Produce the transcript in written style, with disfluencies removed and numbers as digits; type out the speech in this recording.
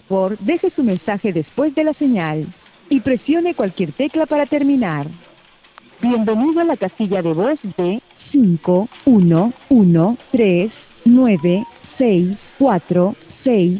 favor, deje su mensaje después de la señal y presione cualquier tecla para terminar. Bienvenido a la casilla de voz de 511396466.